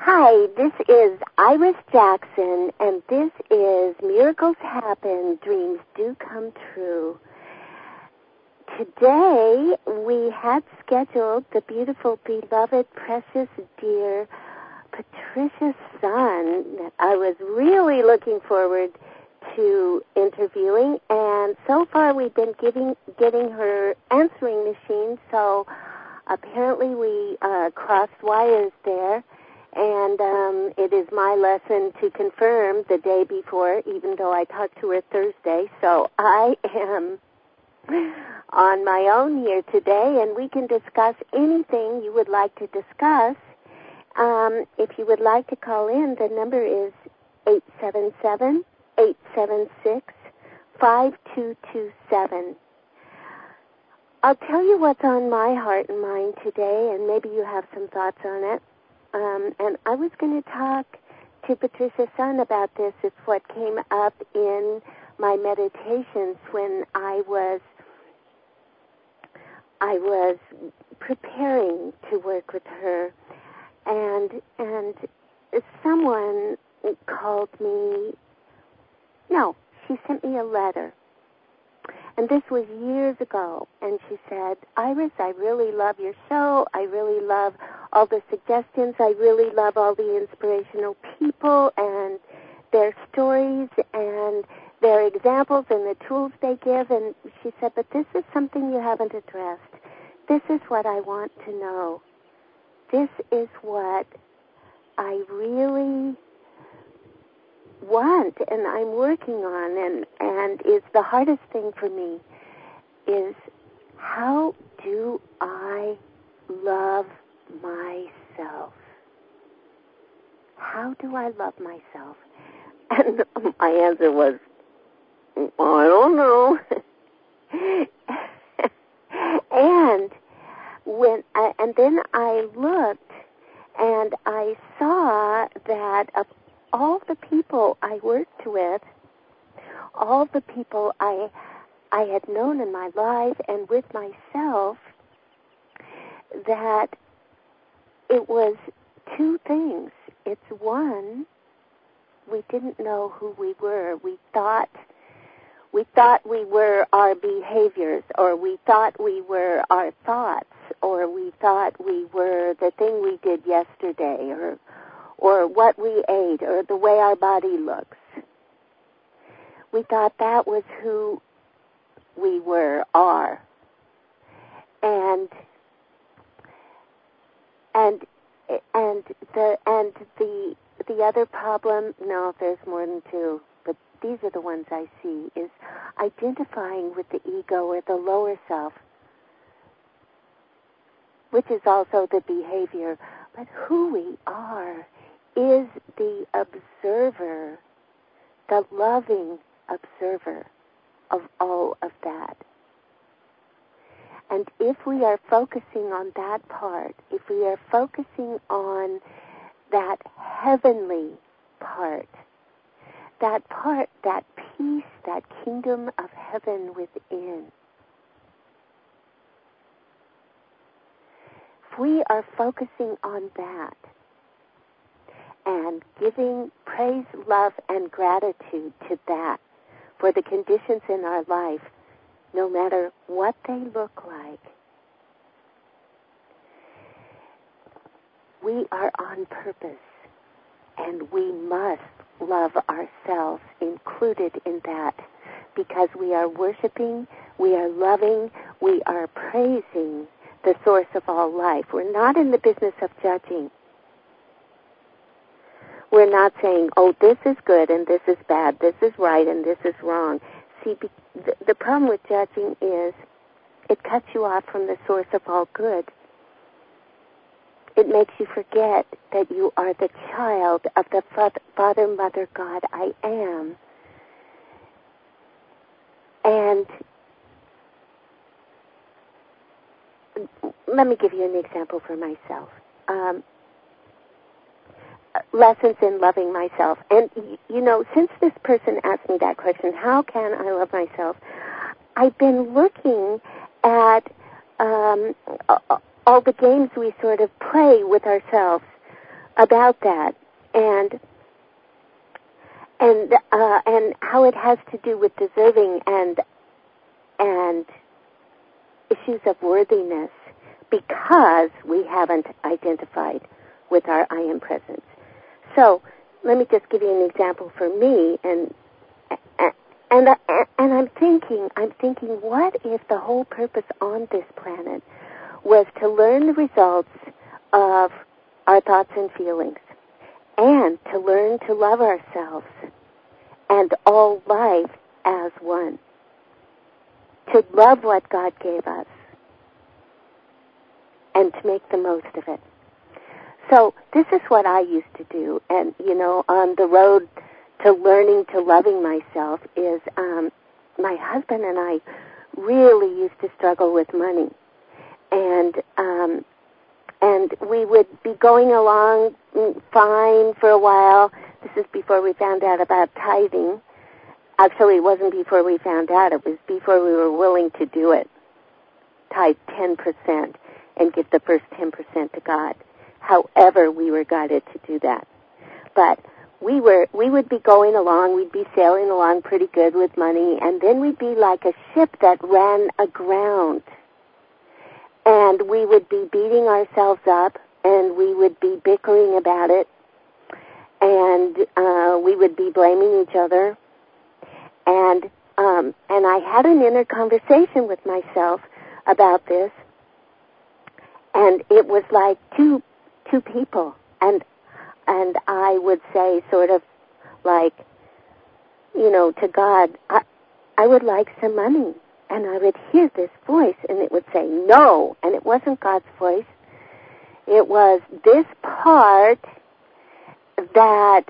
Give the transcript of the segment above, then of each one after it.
Hi, this is Iris Jackson, and this is Miracles Happen, Dreams Do Come True. Today, we had scheduled the beautiful, beloved, precious, dear Patricia Sun that I was really looking forward to interviewing, and so far we've been getting her answering machine, so apparently we crossed wires there. And it is my lesson to confirm the day before, even though I talked to her Thursday. So I am on my own here today, and we can discuss anything you would like to discuss. If you would like to call in, the number is 877-876-5227. I'll tell you what's on my heart and mind today, and maybe you have some thoughts on it. And I was going to talk to Patricia Sun about this. It's what came up in my meditations when I was preparing to work with her, and someone called me. No, she sent me a letter. And this was years ago, and she said, Iris, I really love your show. I really love all the suggestions. I really love all the inspirational people and their stories and their examples and the tools they give. And she said, but this is something you haven't addressed. This is what I want to know. This is what I really want and I'm working on and is the hardest thing for me is how do I love myself? How do I love myself? And my answer was, I don't know. And then I looked and I saw that of all the people I worked with, all the people I had known in my life and with myself, that it was two things. It's one, we didn't know who we were. We thought we were our behaviors, or we thought we were our thoughts, or we thought we were the thing we did yesterday, or what we ate, or the way our body looks. We thought that was who we are. And the other problem, no, there's more than two, but these are the ones I see, is identifying with the ego or the lower self, which is also the behavior. But who we are is the observer, the loving observer of all of that. And if we are focusing on that part, if we are focusing on that heavenly part, that peace, that kingdom of heaven within, if we are focusing on that and giving praise, love, and gratitude to that for the conditions in our life, no matter what they look like, we are on purpose, and we must love ourselves included in that, because we are worshiping, we are loving, we are praising the source of all life. We're not in the business of judging. We're not saying, oh, this is good and this is bad, this is right and this is wrong. See, the problem with judging is it cuts you off from the source of all good. It makes you forget that you are the child of the Father, Mother, God, I am. And let me give you an example for myself. Lessons in loving myself. And, you know, since this person asked me that question, how can I love myself? I've been looking at all the games we sort of play with ourselves. about that, and how it has to do with deserving and issues of worthiness, because we haven't identified with our I am presence. So let me just give you an example for me, and I'm thinking, what if the whole purpose on this planet was to learn the results of our thoughts and feelings, and to learn to love ourselves and all life as one, to love what God gave us, and to make the most of it. So this is what I used to do, and, on the road to learning to loving myself is my husband and I really used to struggle with money. And we would be going along fine for a while. This is before we found out about tithing. Actually, it wasn't before we found out. It was before we were willing to do it. Tithe 10% and give the first 10% to God. However, we were guided to do that. But we would be going along, we'd be sailing along pretty good with money, and then we'd be like a ship that ran aground. And we would be beating ourselves up, and we would be bickering about it, and we would be blaming each other. And I had an inner conversation with myself about this, and it was like two people, and I would say sort of like, to God, I would like some money. And I would hear this voice, and it would say, no. And it wasn't God's voice. It was this part that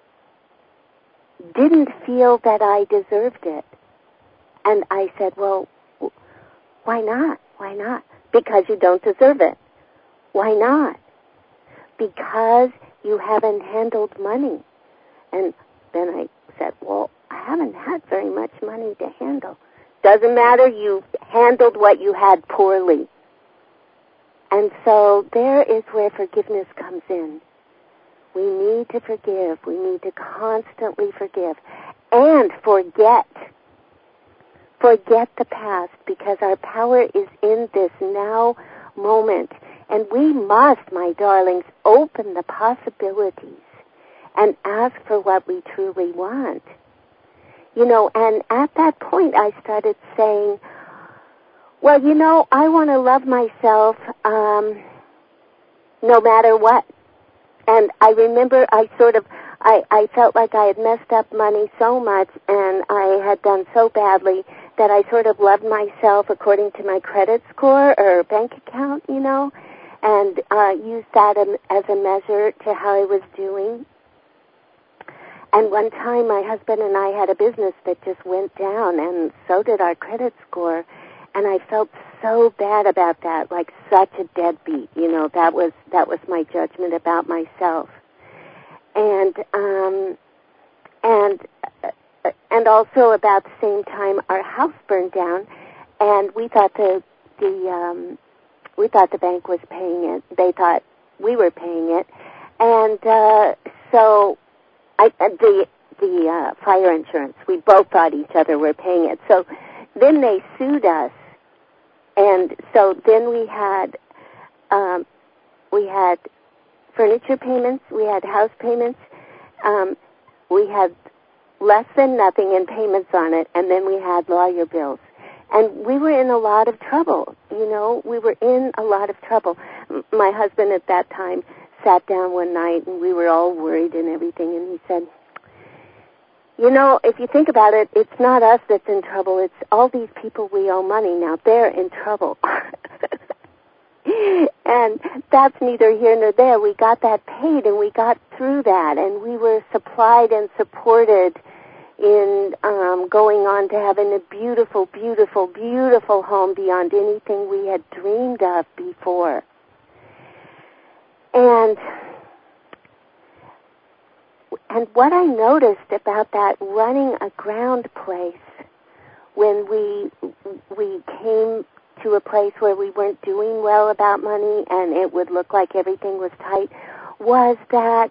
didn't feel that I deserved it. And I said, well, why not? Why not? Because you don't deserve it. Why not? Because you haven't handled money. And then I said, well, I haven't had very much money to handle. Doesn't matter, you handled what you had poorly. And so there is where forgiveness comes in. We need to forgive. We need to constantly forgive. And forget. Forget the past, because our power is in this now moment. And we must, my darlings, open the possibilities and ask for what we truly want. And at that point I started saying, well, I want to love myself no matter what. And I remember I felt like I had messed up money so much, and I had done so badly that I sort of loved myself according to my credit score or bank account, and used that as a measure to how I was doing. And one time my husband and I had a business that just went down, and so did our credit score. And I felt so bad about that, like such a deadbeat. That was my judgment about myself. And also about the same time our house burned down, and we thought the bank was paying it. They thought we were paying it. And so the fire insurance, we both thought each other were paying it. So then they sued us, and so then we had furniture payments, we had house payments, we had less than nothing in payments on it, and then we had lawyer bills. And we were in a lot of trouble, we were in a lot of trouble. My husband at that time sat down one night, and we were all worried and everything, and he said, if you think about it, it's not us that's in trouble, it's all these people we owe money. Now they're in trouble. And that's neither here nor there. We got that paid, and we got through that, and we were supplied and supported in going on to having a beautiful, beautiful, beautiful home beyond anything we had dreamed of before. And what I noticed about that running aground place, when we came to a place where we weren't doing well about money and it would look like everything was tight, was that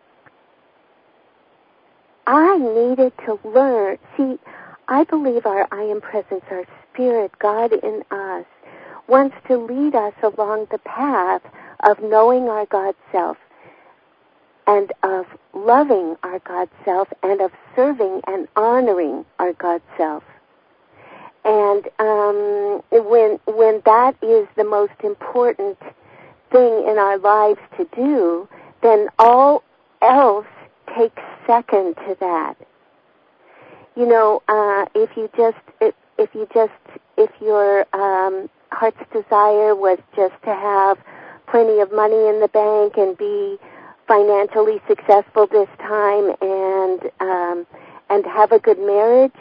I needed to learn. See, I believe our I Am Presence, our Spirit, God in us, wants to lead us along the path of knowing our God self and of loving our God self and of serving and honoring our God self. And when that is the most important thing in our lives to do, then all else takes second to that. You know, if your heart's desire was just to have plenty of money in the bank and be financially successful this time and have a good marriage,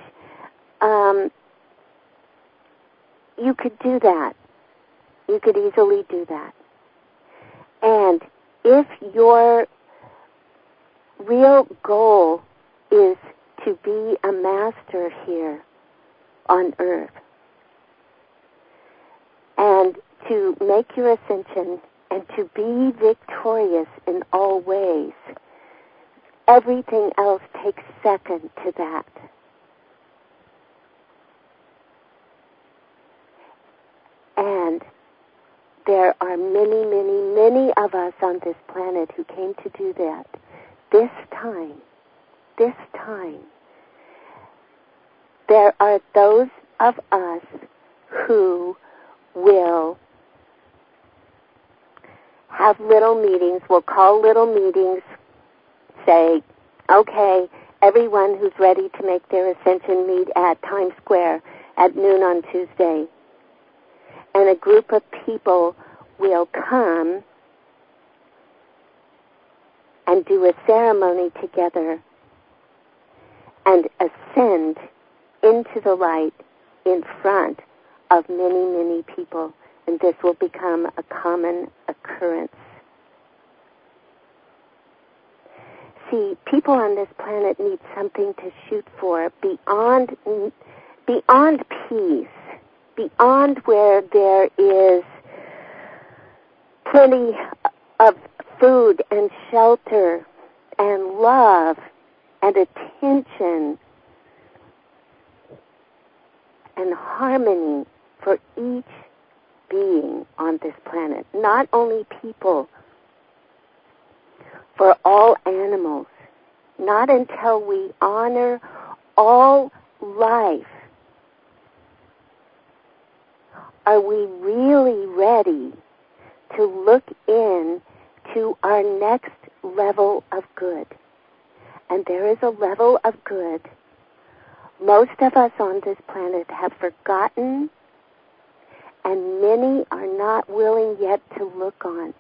you could do that. You could easily do that. And if your real goal is to be a master here on earth and to make your ascension and to be victorious in all ways, everything else takes second to that. And there are many, many, many of us on this planet who came to do that. This time, there are those of us who will have little meetings. We'll call little meetings, say, okay, everyone who's ready to make their ascension meet at Times Square at noon on Tuesday. And a group of people will come and do a ceremony together and ascend into the light in front of many, many people. And this will become a common occurrence. See, people on this planet need something to shoot for beyond peace, beyond where there is plenty of food and shelter and love and attention and harmony for each being on this planet. Not only people, for all animals. Not until we honor all life are we really ready to look in to our next level of good. And there is a level of good most of us on this planet have forgotten, and many are not willing yet to look on.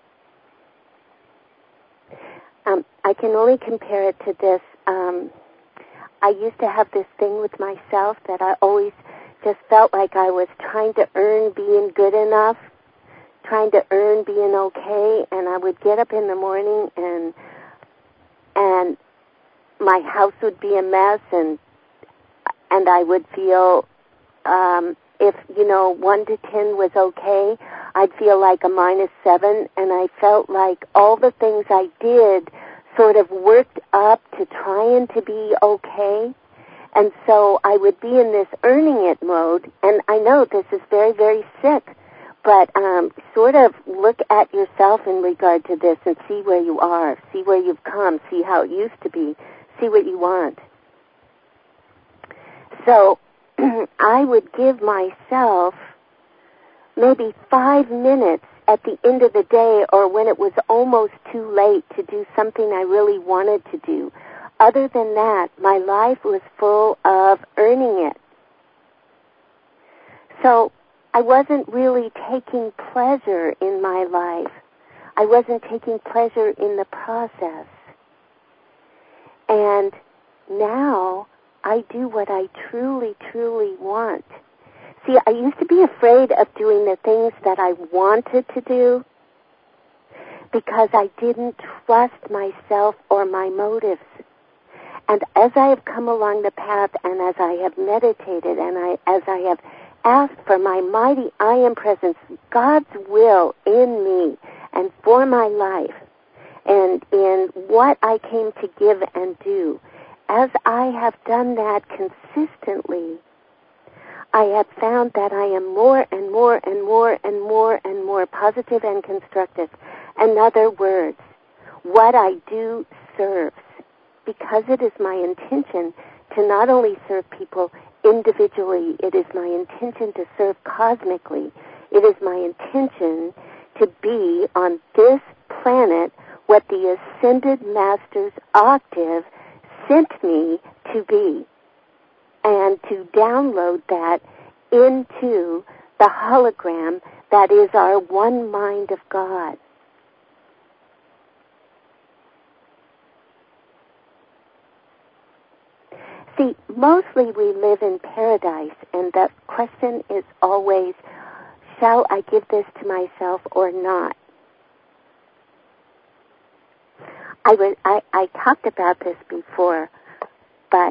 I can only compare it to this. I used to have this thing with myself that I always just felt like I was trying to earn being good enough, trying to earn being okay, and I would get up in the morning and my house would be a mess, and I would feel, if, 1 to 10 was okay, I'd feel like a -7, and I felt like all the things I did sort of worked up to trying to be okay. And so I would be in this earning it mode, and I know this is very, very sick, but sort of look at yourself in regard to this and see where you are, see where you've come, see how it used to be, see what you want. So I would give myself maybe 5 minutes at the end of the day, or when it was almost too late to do something I really wanted to do. Other than that, my life was full of earning it. So I wasn't really taking pleasure in my life. I wasn't taking pleasure in the process. And now I do what I truly, truly want. See, I used to be afraid of doing the things that I wanted to do because I didn't trust myself or my motives. And as I have come along the path, and as I have meditated, and as I have asked for my mighty I Am Presence, God's will in me and for my life, and in what I came to give and do. As I have done that consistently, I have found that I am more and more and more and more and more positive and constructive. In other words, what I do serves, because it is my intention to not only serve people individually, it is my intention to serve cosmically. It is my intention to be on this planet what the Ascended Master's octave sent me to be, and to download that into the hologram that is our one mind of God. See, mostly we live in paradise, and the question is always, shall I give this to myself or not? I talked about this before, but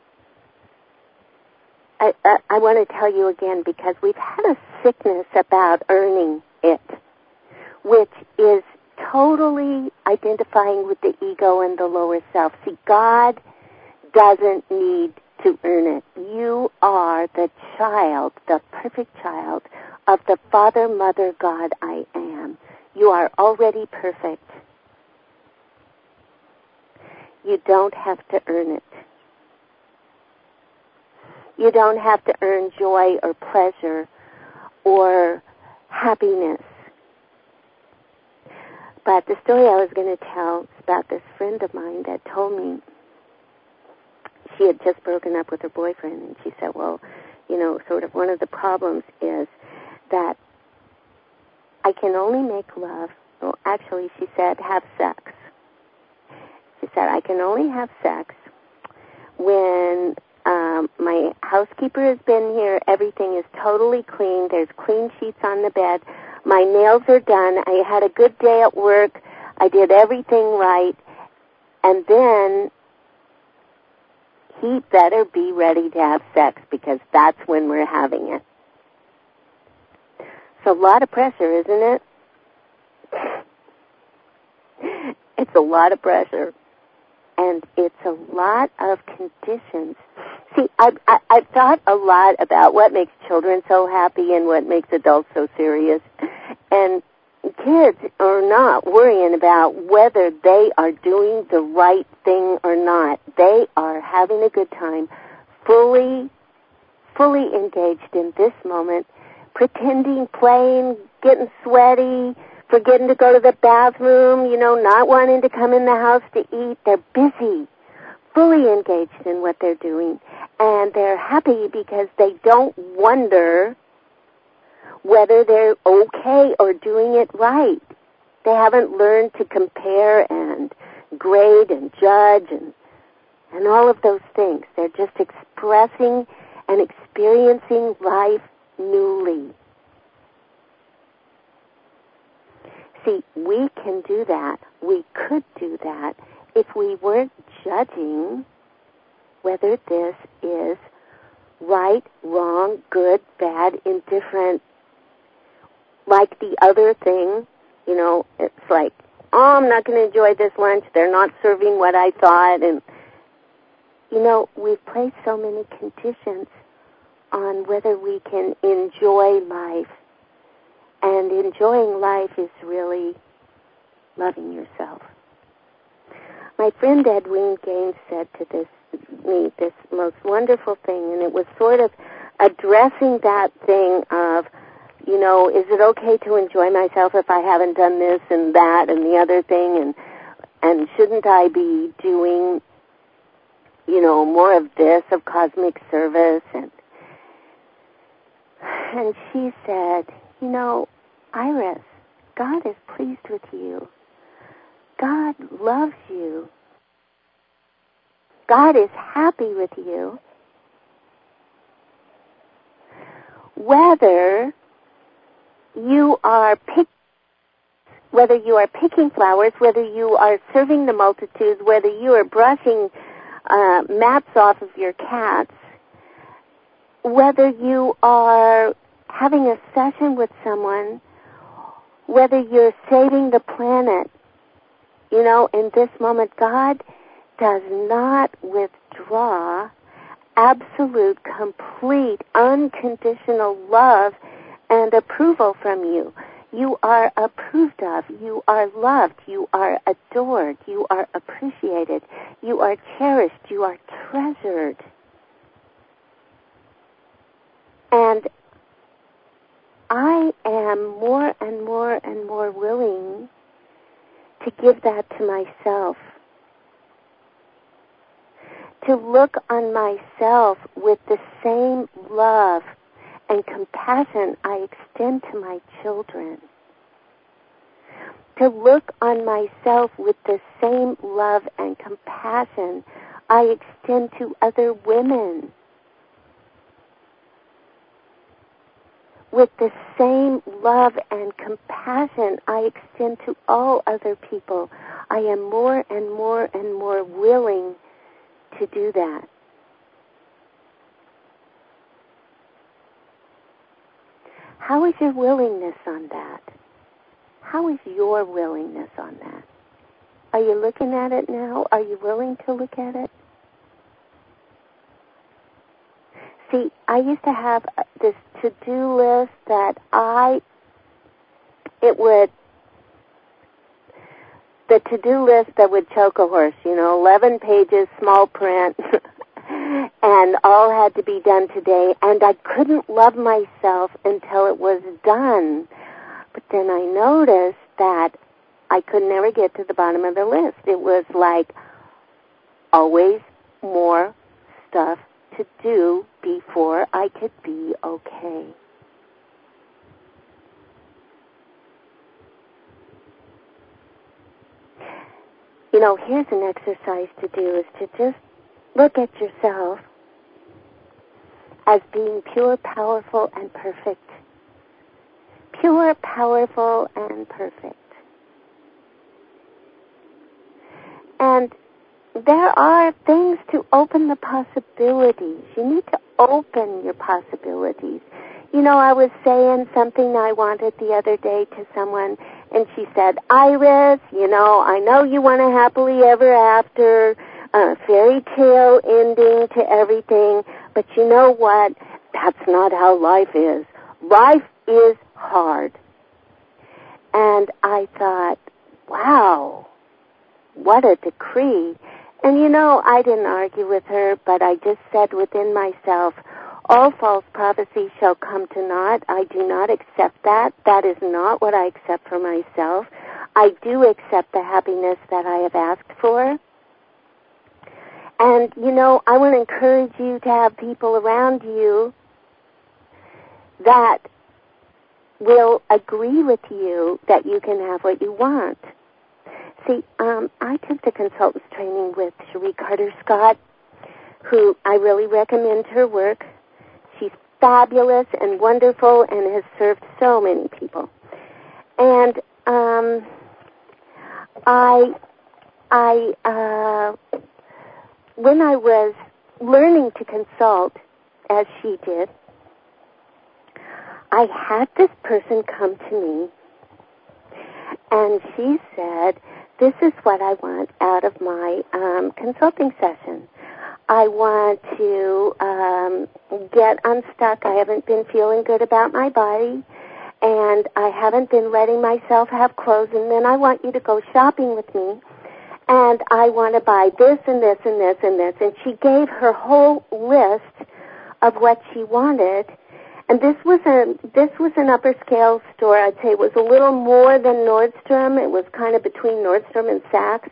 I want to tell you again, because we've had a sickness about earning it, which is totally identifying with the ego and the lower self. See, God doesn't need to earn it. You are the child, the perfect child of the Father, Mother, God I am. You are already perfect. You don't have to earn it. You don't have to earn joy or pleasure or happiness. But the story I was going to tell is about this friend of mine that told me she had just broken up with her boyfriend, and she said, well, you know, sort of one of the problems is that I can only make love, well, actually she said have sex. She said, I can only have sex when my housekeeper has been here, everything is totally clean, there's clean sheets on the bed, my nails are done, I had a good day at work, I did everything right, and then he better be ready to have sex, because that's when we're having it. It's a lot of pressure, isn't it? It's a lot of pressure. And it's a lot of conditions. See, I've thought a lot about what makes children so happy and what makes adults so serious. And kids are not worrying about whether they are doing the right thing or not. They are having a good time, fully engaged in this moment, pretending, playing, getting sweaty, forgetting to go to the bathroom, you know, not wanting to come in the house to eat. They're busy, fully engaged in what they're doing. And they're happy because they don't wonder whether they're okay or doing it right. They haven't learned to compare and grade and judge and all of those things. They're just expressing and experiencing life newly. See, we can do that. We could do that if we weren't judging whether this is right, wrong, good, bad, indifferent. Like the other thing, you know, it's like, oh, I'm not going to enjoy this lunch. They're not serving what I thought. And, you know, we've placed so many conditions on whether we can enjoy life. And enjoying life is really loving yourself. My friend Edwene Gaines said to me this most wonderful thing, and it was sort of addressing that thing of, you know, is it okay to enjoy myself if I haven't done this and that and the other thing, and shouldn't I be doing, you know, more of this, of cosmic service? And she said, you know, Iris, God is pleased with you. God loves you. God is happy with you. Whether you are picking flowers, whether you are serving the multitudes, whether you are brushing mats off of your cats, whether you are having a session with someone, whether you're saving the planet, You know, in this moment, God does not withdraw absolute, complete, unconditional love and approval from you. You are approved of. You are loved. You are adored. You are appreciated. You are cherished. You are treasured. And I am more and more and more willing to give that to myself. To look on myself with the same love and compassion I extend to my children. To look on myself with the same love and compassion I extend to other women. With the same love and compassion I extend to all other people. I am more and more and more willing to do that. How is your willingness on that? How is your willingness on that? Are you looking at it now? Are you willing to look at it? See, I used to have this to-do list that the to-do list that would choke a horse, 11 pages, small print, and all had to be done today, and I couldn't love myself until it was done. But then I noticed that I could never get to the bottom of the list. It was like always more stuff to do before I could be okay. Here's an exercise to do, is to just look at yourself as being pure, powerful, and perfect. Pure, powerful, and perfect. And there are things to open the possibilities. You need to open your possibilities. I was saying something I wanted the other day to someone, and she said, Iris, I know you want a happily ever after, fairy tale ending to everything, but you know what? That's not how life is. Life is hard. And I thought, wow, what a decree. And I didn't argue with her, but I just said within myself, all false prophecy shall come to naught. I do not accept that. That is not what I accept for myself. I do accept the happiness that I have asked for. And, I want to encourage you to have people around you that will agree with you that you can have what you want. See, I took the consultant's training with Cherie Carter Scott, who I really recommend her work. She's fabulous and wonderful and has served so many people. And when I was learning to consult, as she did, I had this person come to me, and she said, this is what I want out of my consulting session. I want to get unstuck. I haven't been feeling good about my body, and I haven't been letting myself have clothes, and then I want you to go shopping with me, and I want to buy this and this and this and this. And she gave her whole list of what she wanted, and this was an upper scale store. I'd say it was a little more than Nordstrom. It was kind of between Nordstrom and Saks.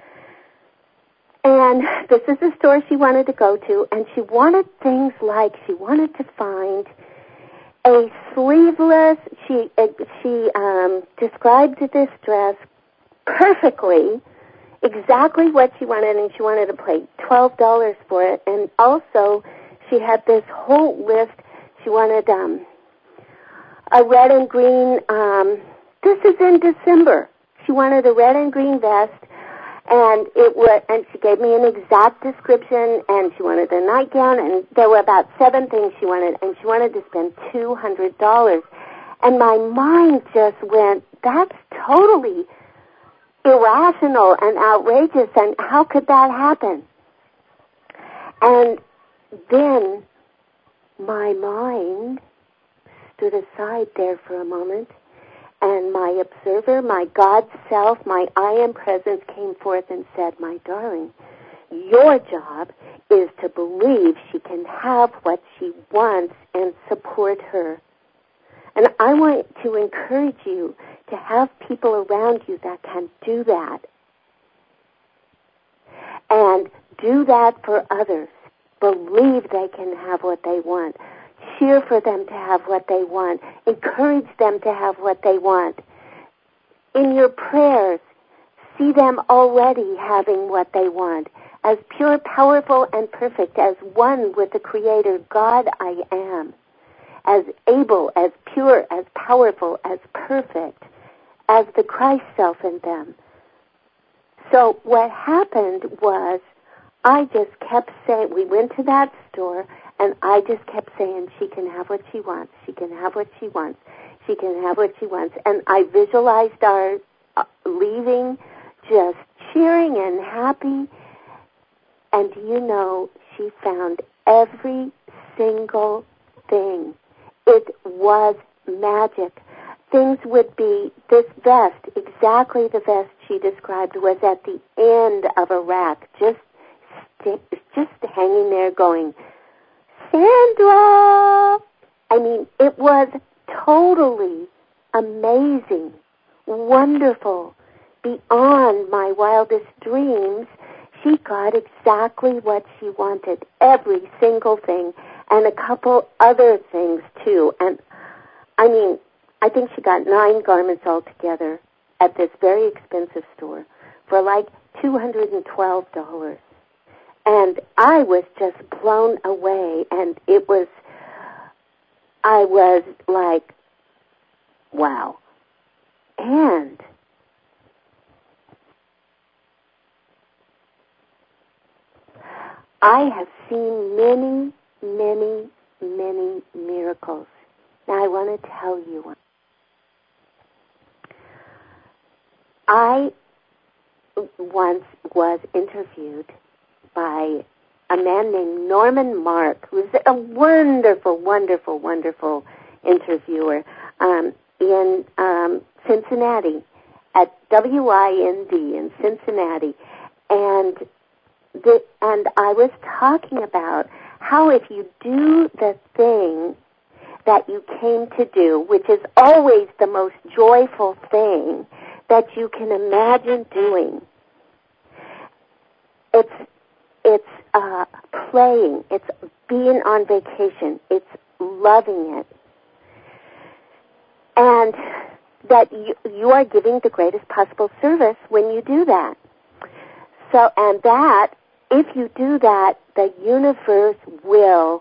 And this is the store she wanted to go to, and she wanted things like, she wanted to find a sleeveless, she described this dress perfectly, exactly what she wanted, and she wanted to pay $12 for it. And also, she had this whole list. She wanted a red and green, this is in December. She wanted a red and green vest, and she gave me an exact description, and she wanted a nightgown, and there were about 7 things she wanted, and she wanted to spend $200. And my mind just went, that's totally irrational and outrageous, and how could that happen? And then my mind stood aside there for a moment, and my observer, my God self, my I am presence came forth and said, my darling, your job is to believe she can have what she wants and support her. And I want to encourage you to have people around you that can do that. And do that for others. Believe they can have what they want. Cheer for them to have what they want. Encourage them to have what they want. In your prayers, see them already having what they want. As pure, powerful, and perfect as one with the Creator, God I am. As able, as pure, as powerful, as perfect as the Christ self in them. So what happened was, I just kept saying, we went to that store, and I just kept saying, she can have what she wants, she can have what she wants, she can have what she wants. And I visualized our leaving just cheering and happy. And you know, she found every single thing. It was magic. Things would be, this vest, exactly the vest she described, was at the end of a rack, just hanging there going, Sandra! I mean, it was totally amazing, wonderful, beyond my wildest dreams. She got exactly what she wanted, every single thing, and a couple other things too. And I mean, I think she got 9 garments altogether at this very expensive store for like $212. And I was just blown away, and I was like, wow. And I have seen many, many, many miracles. Now I want to tell you one. I once was interviewed by a man named Norman Mark, who's a wonderful, wonderful, wonderful interviewer in Cincinnati, at WIND in Cincinnati. And I was talking about how if you do the thing that you came to do, which is always the most joyful thing that you can imagine doing, it's playing, it's being on vacation, it's loving it, and that you are giving the greatest possible service when you do that. So, and that, if you do that, the universe will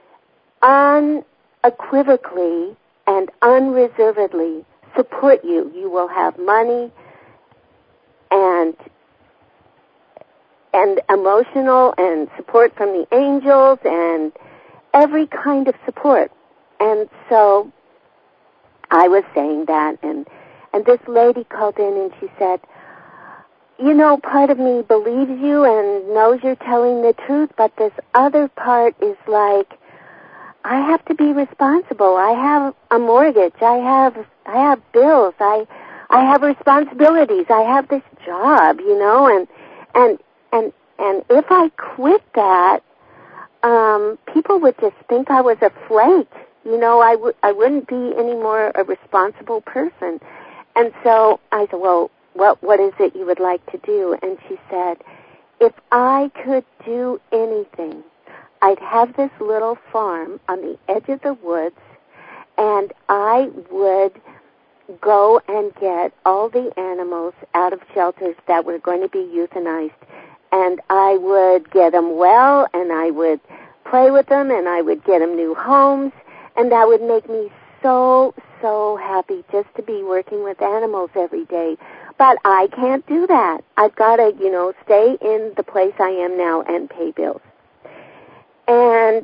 unequivocally and unreservedly support you. You will have money and emotional and support from the angels and every kind of support. And so I was saying that, and this lady called in and she said, you know, part of me believes you and knows you're telling the truth, but this other part is like, I have to be responsible. I have a mortgage. I have bills. I have responsibilities. I have this job, you know, and if I quit that, people would just think I was a flake. You know, I wouldn't be any more a responsible person. And so I said, well, what is it you would like to do? And she said, if I could do anything, I'd have this little farm on the edge of the woods, and I would go and get all the animals out of shelters that were going to be euthanized, and I would get them well, and I would play with them, and I would get them new homes, and that would make me so, so happy just to be working with animals every day. But I can't do that. I've got to, you know, stay in the place I am now and pay bills. And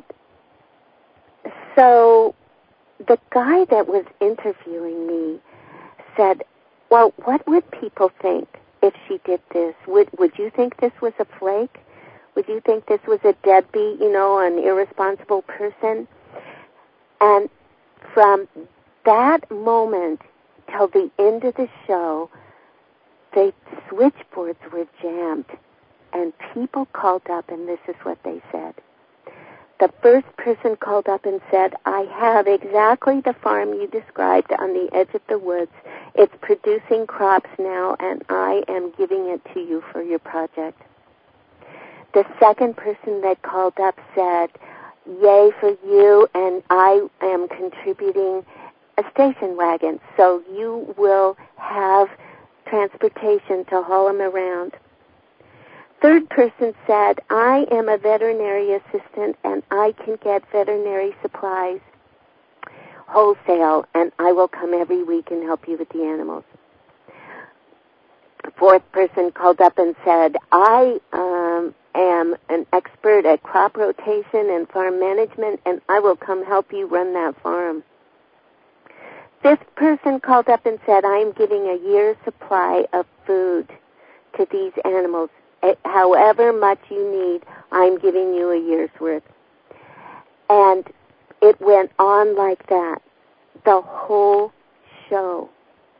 so the guy that was interviewing me said, well, what would people think if she did this? Would you think this was a flake? Would you think this was a deadbeat, an irresponsible person? And from that moment till the end of the show, the switchboards were jammed, and people called up, and this is what they said. The first person called up and said, I have exactly the farm you described on the edge of the woods. It's producing crops now, and I am giving it to you for your project. The second person that called up said, yay for you, and I am contributing a station wagon, so you will have transportation to haul them around. Third person said, I am a veterinary assistant, and I can get veterinary supplies wholesale, and I will come every week and help you with the animals. Fourth person called up and said, I am an expert at crop rotation and farm management, and I will come help you run that farm. Fifth person called up and said, I am giving a year's supply of food to these animals. However much you need, I'm giving you a year's worth. And it went on like that the whole show.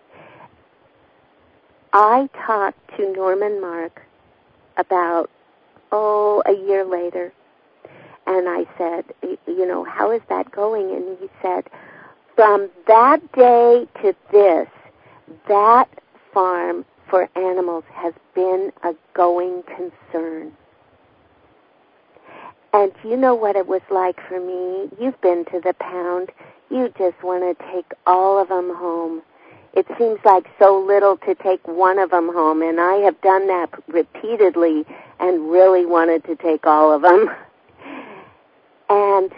I talked to Norman Mark about, a year later, and I said, how is that going? And he said, from that day to this, that farm for animals has been a going concern. And you know what it was like for me? You've been to the pound. You just want to take all of them home. It seems like so little to take one of them home, and I have done that repeatedly and really wanted to take all of them. And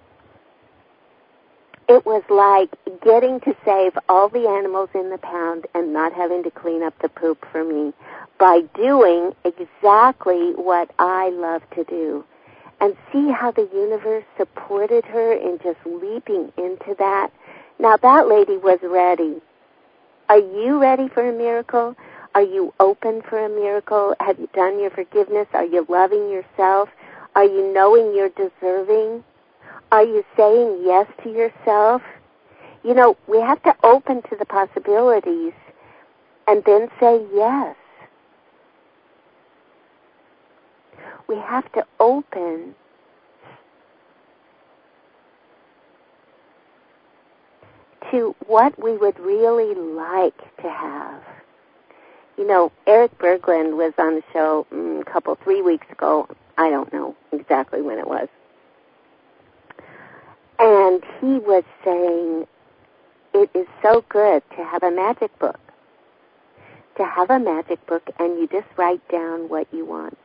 it was like getting to save all the animals in the pound and not having to clean up the poop for me by doing exactly what I love to do. And see how the universe supported her in just leaping into that. Now that lady was ready. Are you ready for a miracle? Are you open for a miracle? Have you done your forgiveness? Are you loving yourself? Are you knowing you're deserving? Are you saying yes to yourself? We have to open to the possibilities and then say yes. We have to open to what we would really like to have. Eric Berglund was on the show 3 weeks ago. I don't know exactly when it was. And he was saying it is so good to have a magic book. To have a magic book and you just write down what you want.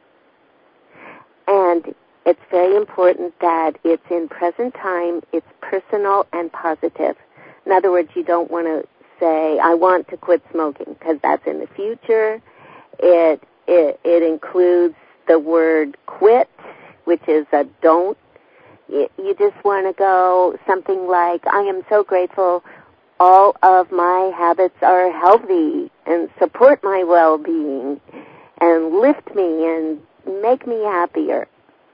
And it's very important that it's in present time, it's personal and positive. In other words, you don't want to say, I want to quit smoking, because that's in the future. It includes the word quit, which is a don't. You just want to go something like, I am so grateful all of my habits are healthy and support my well-being and lift me and make me happier.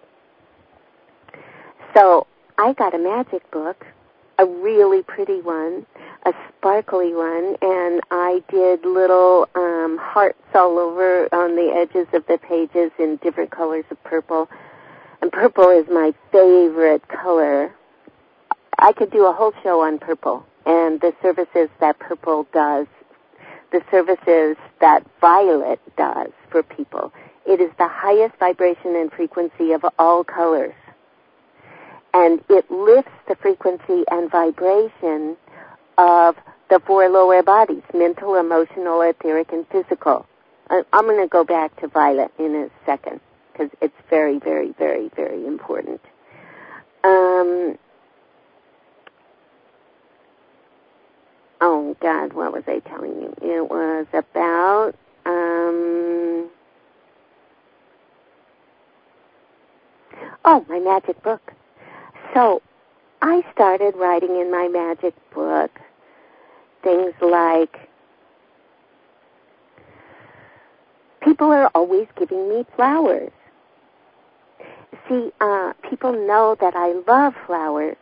So I got a magic book, a really pretty one, a sparkly one, and I did little hearts all over on the edges of the pages in different colors of purple. And purple is my favorite color. I could do a whole show on purple and the services that purple does, the services that violet does for people. It is the highest vibration and frequency of all colors. And it lifts the frequency and vibration of the four lower bodies, mental, emotional, etheric, and physical. I'm going to go back to violet in a second because it's very, very, very, very important. Oh, God, what was I telling you? It was about... my magic book. So I started writing in my magic book things like, People are always giving me flowers. See, people know that I love flowers.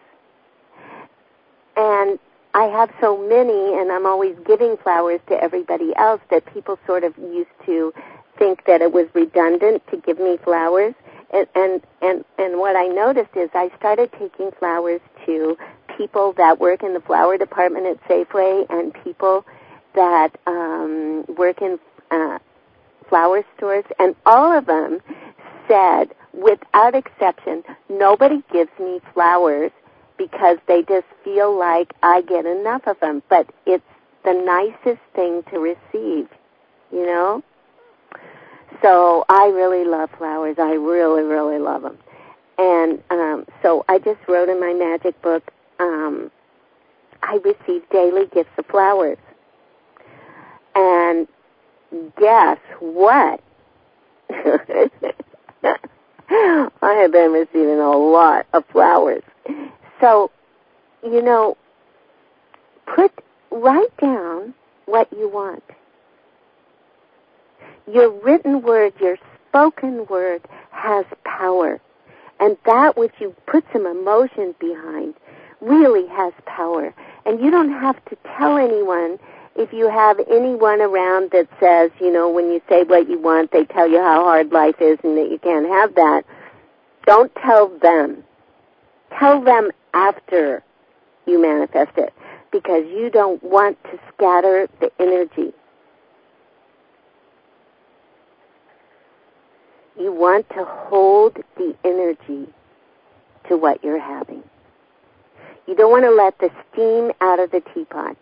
And I have so many, and I'm always giving flowers to everybody else, that people sort of used to think that it was redundant to give me flowers. And what I noticed is I started taking flowers to people that work in the flower department at Safeway and people that work in flower stores, and all of them said, without exception, nobody gives me flowers because they just feel like I get enough of them. But it's the nicest thing to receive, you know? So I really love flowers. I really, really love them. And so I just wrote in my magic book, I receive daily gifts of flowers. And guess what? I have been receiving a lot of flowers. So, you know, write down what you want. Your written word, your spoken word has power. And that which you put some emotion behind really has power. And you don't have to tell anyone. If you have anyone around that says, you know, when you say what you want, they tell you how hard life is and that you can't have that, don't tell them. Tell them after you manifest it, because you don't want to scatter the energy. You want to hold the energy to what you're having. You don't want to let the steam out of the teapot.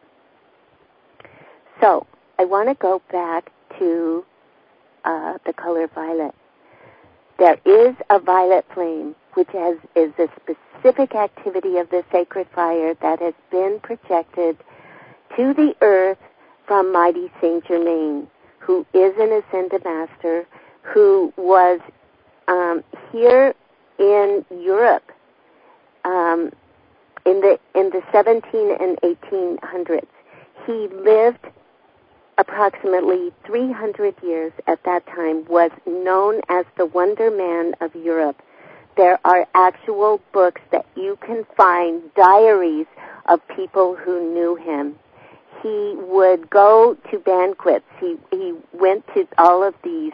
So, I want to go back to the color violet. There is a violet flame, which is a specific activity of the sacred fire that has been projected to the earth from mighty Saint Germain, who is an ascended master, who was here in Europe in the 17 and 1800s. He lived approximately 300 years at that time, was known as the Wonder Man of Europe. There are actual books that you can find, diaries of people who knew him. He would go to banquets. He went to all of these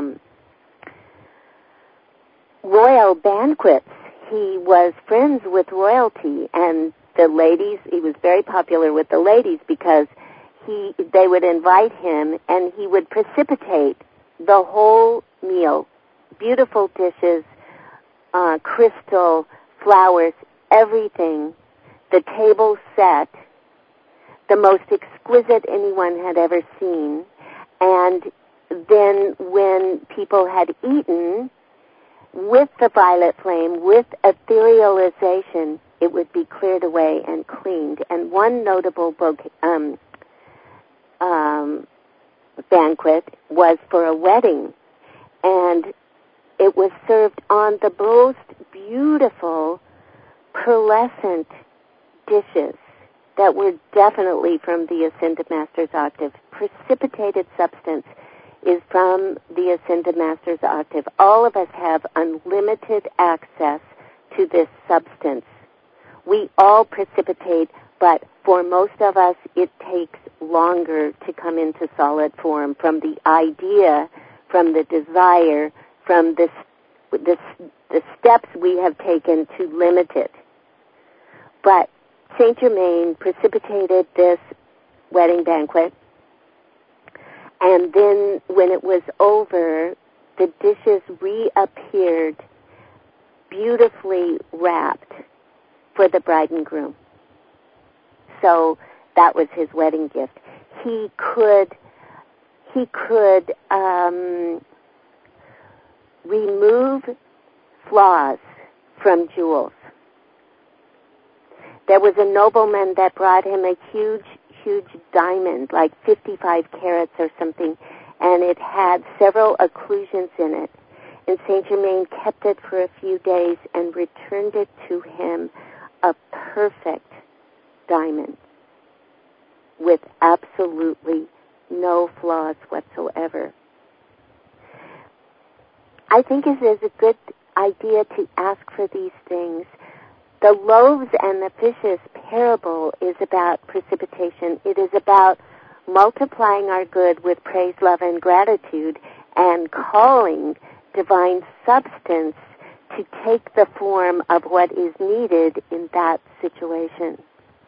royal banquets. He was friends with royalty, and the ladies, he was very popular with the ladies because they would invite him, and he would precipitate the whole meal. Beautiful dishes, crystal, flowers, everything. The table set, the most exquisite anyone had ever seen. And then when people had eaten, with the violet flame, with etherealization, it would be cleared away and cleaned. And one notable banquet was for a wedding, and it was served on the most beautiful pearlescent dishes that were definitely from the Ascended Master's octave. Precipitated substance is from the Ascended Master's octave. All of us have unlimited access to this substance. We all precipitate, but for most of us, it takes longer to come into solid form, from the idea, from the desire, from the steps we have taken to limit it. But Saint Germain precipitated this wedding banquet, and then when it was over, the dishes reappeared beautifully wrapped for the bride and groom. So that was his wedding gift. He could remove flaws from jewels. There was a nobleman that brought him a huge diamond, like 55 carats or something, and it had several occlusions in it. And Saint Germain kept it for a few days and returned it to him, a perfect diamond with absolutely no flaws whatsoever. I think it is a good idea to ask for these things. The loaves and the fishes parable is about precipitation. It is about multiplying our good with praise, love, and gratitude, and calling divine substance to take the form of what is needed in that situation.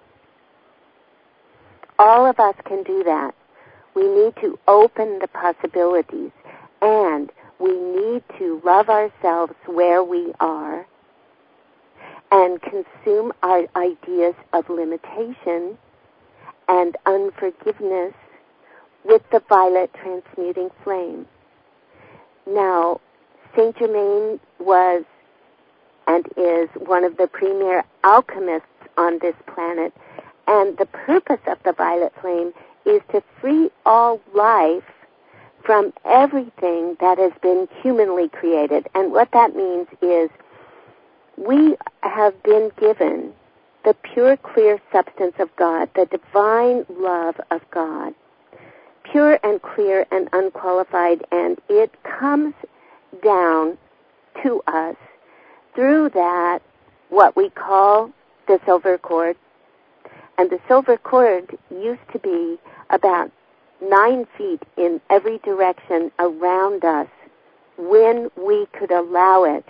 All of us can do that. We need to open the possibilities, and we need to love ourselves where we are and consume our ideas of limitation and unforgiveness with the violet transmuting flame. Now, Saint Germain was and is one of the premier alchemists on this planet, and the purpose of the violet flame is to free all life from everything that has been humanly created. And what that means is we have been given the pure, clear substance of God, the divine love of God, pure and clear and unqualified, and it comes down to us through that, what we call the silver cord. And the silver cord used to be about 9 feet in every direction around us when we could allow it.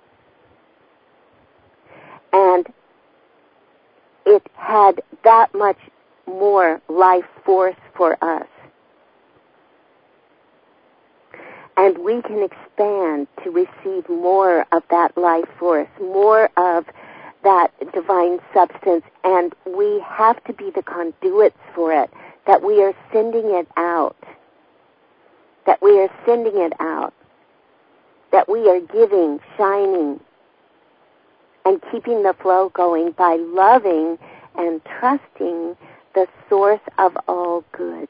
And it had that much more life force for us. And we can expand to receive more of that life force, more of that divine substance, and we have to be the conduits for it, that we are sending it out, that we are sending it out, that we are giving, shining, and keeping the flow going by loving and trusting the source of all good.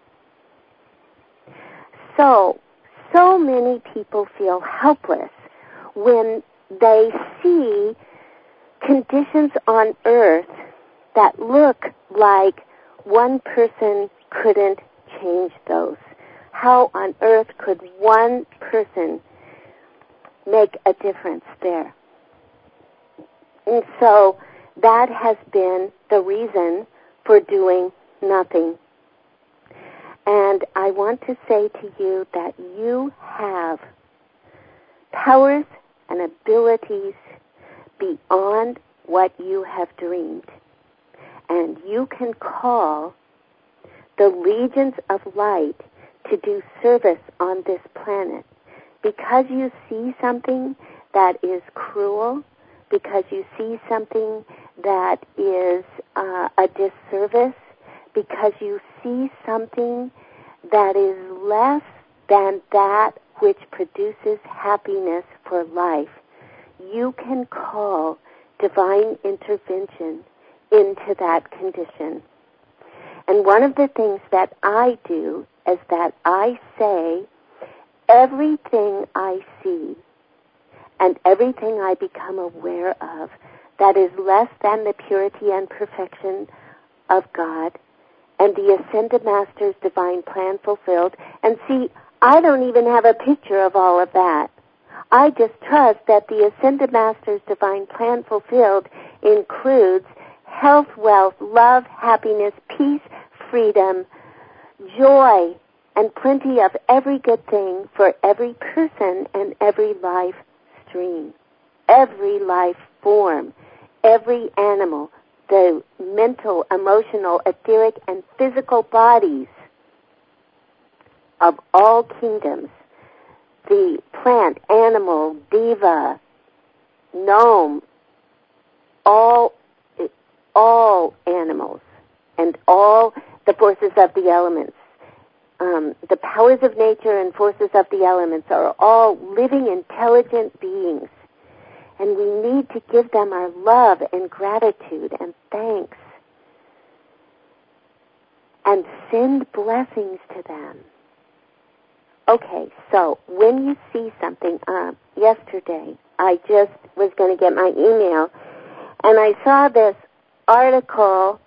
So many people feel helpless when they see conditions on earth that look like one person couldn't change those. How on earth could one person make a difference there? And so that has been the reason for doing nothing. And I want to say to you that you have powers and abilities beyond what you have dreamed. And you can call the legions of light to do service on this planet. Because you see something that is cruel, because you see something that is a disservice, because you see something that is less than that which produces happiness for life, you can call divine intervention into that condition. And one of the things that I do is that I say, everything I see and everything I become aware of that is less than the purity and perfection of God and the Ascended Master's divine plan fulfilled. And see, I don't even have a picture of all of that. I just trust that the Ascended Master's divine plan fulfilled includes health, wealth, love, happiness, peace, freedom, joy, and plenty of every good thing for every person and every life stream, every life form, every animal, the mental, emotional, etheric, and physical bodies of all kingdoms, the plant, animal, diva, gnome, all animals, and all the forces of the elements. The powers of nature and forces of the elements are all living, intelligent beings. And we need to give them our love and gratitude and thanks. And send blessings to them. Okay, so when you see something, yesterday, I just was going to get my email, and I saw this article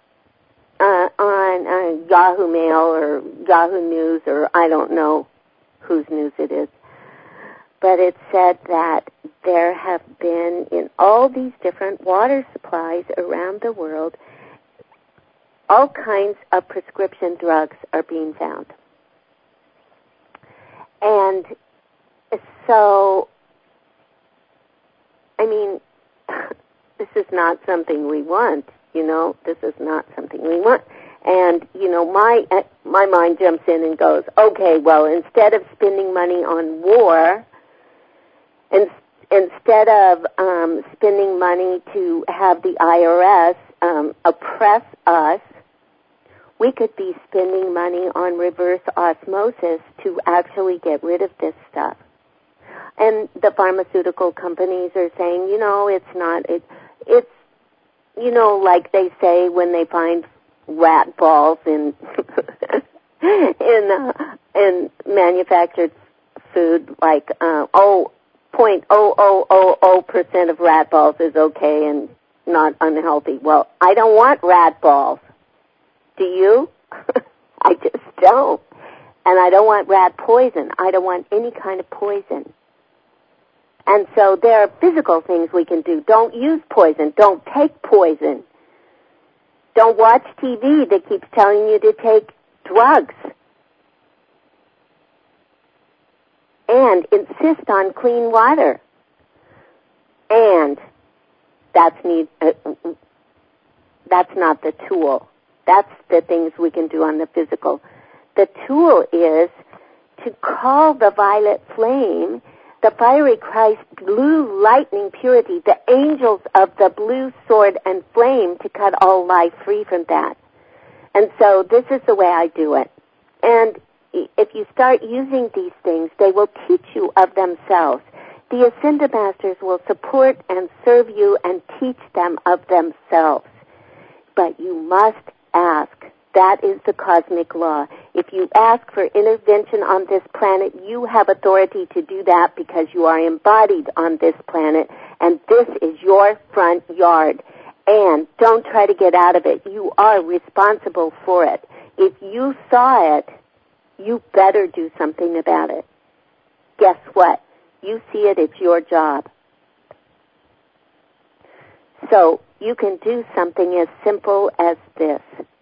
on Yahoo Mail or Yahoo News, or I don't know whose news it is. but it said that there have been, in all these different water supplies around the world, all kinds of prescription drugs are being found. And so, I mean, this is not something we want, this is not something we want. And, my mind jumps in and goes, okay, well, instead of spending money on war, instead of spending money to have the IRS oppress us, we could be spending money on reverse osmosis to actually get rid of this stuff. And the pharmaceutical companies are saying, it's not, it's like they say when they find rat balls in in manufactured food, like 0.0000% of rat balls is okay and not unhealthy. Well, I don't want rat balls. Do you? I just don't. And I don't want rat poison. I don't want any kind of poison. And so there are physical things we can do. Don't use poison. Don't take poison. Don't watch TV that keeps telling you to take drugs. And insist on clean water. And that's not the tool. That's the things we can do on the physical. The tool is to call the violet flame, the fiery Christ, blue lightning purity, the angels of the blue sword and flame, to cut all life free from that. And so this is the way I do it. And if you start using these things, they will teach you of themselves. The Ascended Masters will support and serve you and teach them of themselves. But you must ask. That is the cosmic law. If you ask for intervention on this planet, you have authority to do that because you are embodied on this planet, and this is your front yard. And don't try to get out of it. You are responsible for it. If you saw it, you better do something about it. Guess what? You see it, it's your job. So you can do something as simple as this.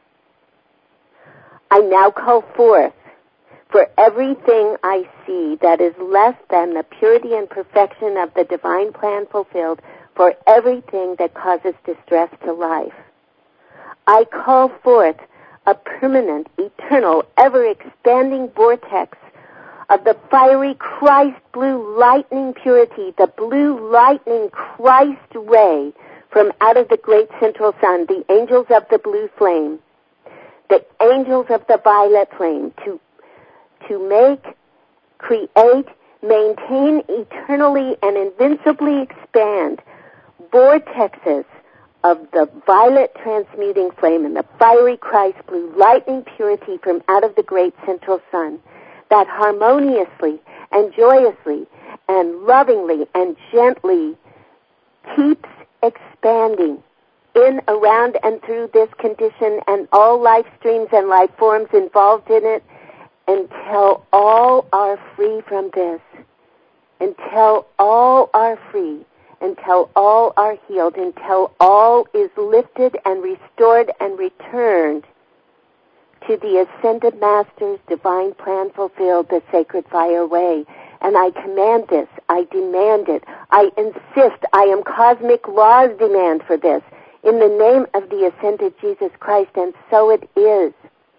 I now call forth for everything I see that is less than the purity and perfection of the divine plan fulfilled, for everything that causes distress to life. I call forth a permanent, eternal, ever-expanding vortex of the fiery Christ blue lightning purity, the blue lightning Christ ray from out of the great central sun, the angels of the blue flame, the angels of the violet flame, to make, create, maintain, eternally and invincibly expand vortexes of the violet transmuting flame and the fiery Christ blue lightning purity from out of the great central sun, that harmoniously and joyously and lovingly and gently keeps expanding in, around, and through this condition and all life streams and life forms involved in it, until all are free from this, until all are free, until all are healed, until all is lifted and restored and returned to the Ascended Master's divine plan fulfilled, the sacred fire way. And I command this, I demand it, I insist, I am cosmic law's demand for this, in the name of the Ascended Jesus Christ, and so it is.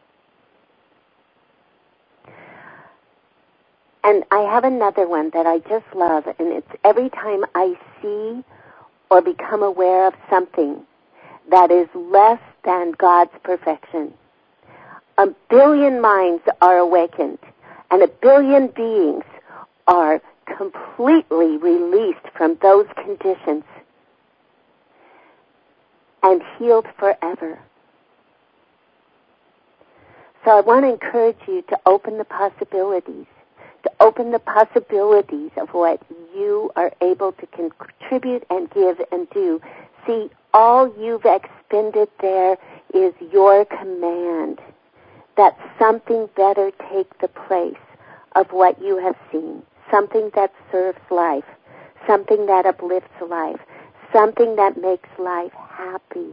And I have another one that I just love, and it's every time I see or become aware of something that is less than God's perfection. 1 billion minds are awakened, and 1 billion beings are completely released from those conditions and healed forever. So I want to encourage you to open the possibilities, of what you are able to contribute and give and do. See, all you've expended there is your command that something better take the place of what you have seen. something that serves life, something that uplifts life, something that makes life happy.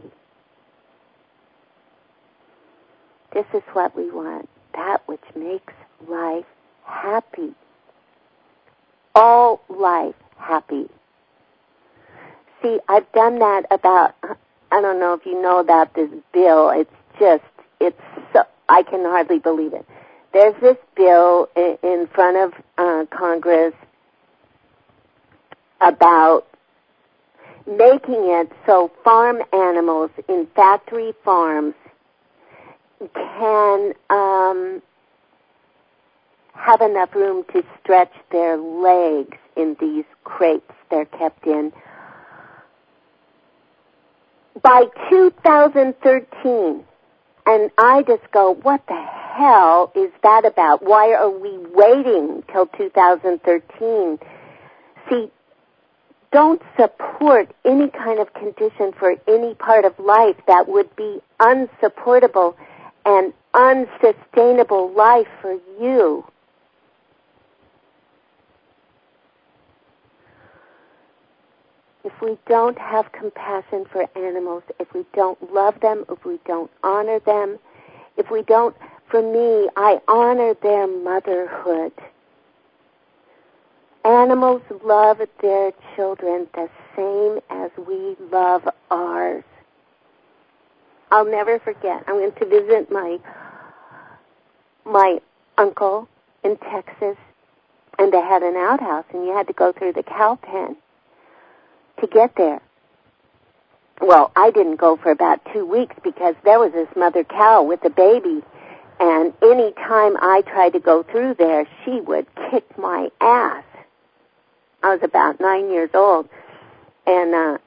This is what we want, that which makes life happy. All life happy. See, I've done that about, I don't know if you know about this bill. It's so, I can hardly believe it. There's this bill in front of Congress about making it so farm animals in factory farms can have enough room to stretch their legs in these crates they're kept in. By 2013, and I just go, what the hell is that about? Why are we waiting till 2013? See, don't support any kind of condition for any part of life that would be unsupportable and unsustainable life for you. If we don't have compassion for animals, if we don't love them, if we don't honor them, if we don't, for me, I honor their motherhood. Animals love their children the same as we love ours. I'll never forget. I went to visit my uncle in Texas, and they had an outhouse, and you had to go through the cow pen to get there. Well, I didn't go for about 2 weeks because there was this mother cow with a baby, and any time I tried to go through there, she would kick my ass. I was about 9 years old, and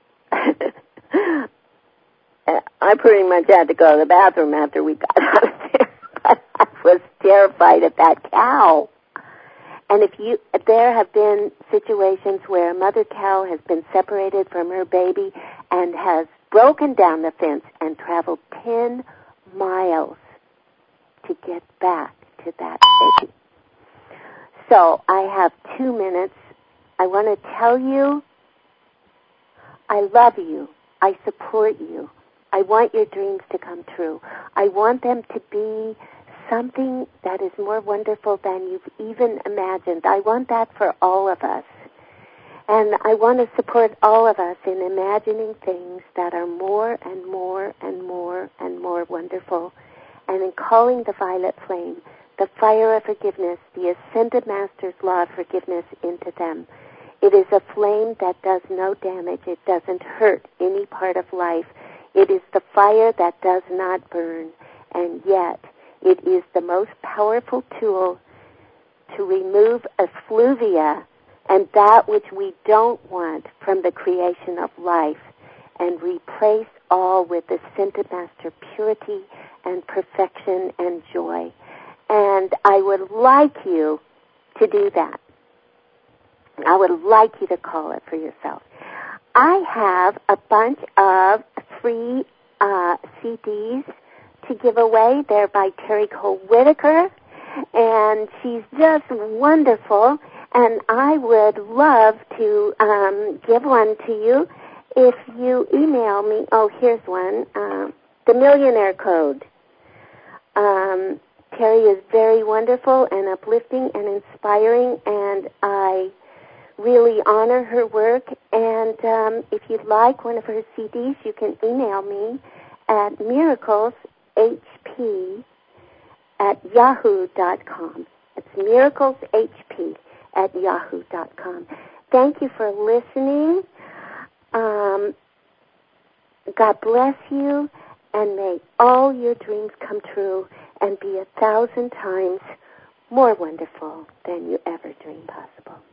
I pretty much had to go to the bathroom after we got out of there. I was terrified of that cow. And there have been situations where a mother cow has been separated from her baby and has broken down the fence and traveled 10 miles to get back to that baby. So I have 2 minutes. I want to tell you, I love you. I support you. I want your dreams to come true. I want them to be something that is more wonderful than you've even imagined. I want that for all of us. And I want to support all of us in imagining things that are more and more and more and more wonderful, and in calling the violet flame, the fire of forgiveness, the ascended master's law of forgiveness into them. It is a flame that does no damage. It doesn't hurt any part of life. It is the fire that does not burn, and yet it is the most powerful tool to remove effluvia and that which we don't want from the creation of life, and replace all with ascended master purity and perfection and joy. And I would like you to do that. I would like you to call it for yourself. I have a bunch of free CDs to give away. They're by Terry Cole Whitaker, and she's just wonderful. And I would love to give one to you if you email me. Oh, here's one. The Millionaire Code. Terry is very wonderful and uplifting and inspiring, and I really honor her work. And if you'd like one of her CDs, you can email me at miracleshp@yahoo.com. It's miracleshp@yahoo.com. Thank you for listening. God bless you, and may all your dreams come true and be 1,000 times more wonderful than you ever dreamed possible.